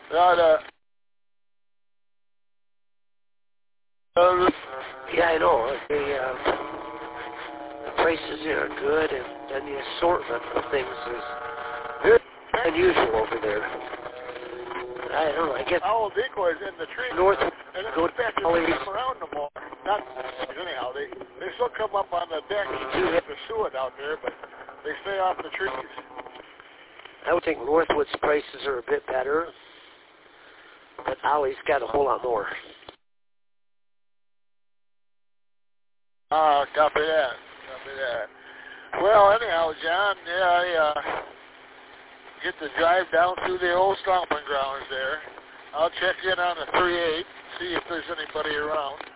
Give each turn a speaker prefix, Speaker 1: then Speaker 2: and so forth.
Speaker 1: Yeah, I know. The prices here are good, and the assortment of things is very unusual over there. I don't know. I guess
Speaker 2: owl decoys in the tree.
Speaker 1: north
Speaker 2: and
Speaker 1: go
Speaker 2: they don't come around no more. Not anyhow. They still come up on the deck and pursue it out there, but they stay off the trees.
Speaker 1: I would think Northwood's prices are a bit better, but Ollie's got a whole lot more.
Speaker 2: Copy that. Well, anyhow, John, I get to drive down through the old stomping grounds there. I'll check in on the 3-8, see if there's anybody around.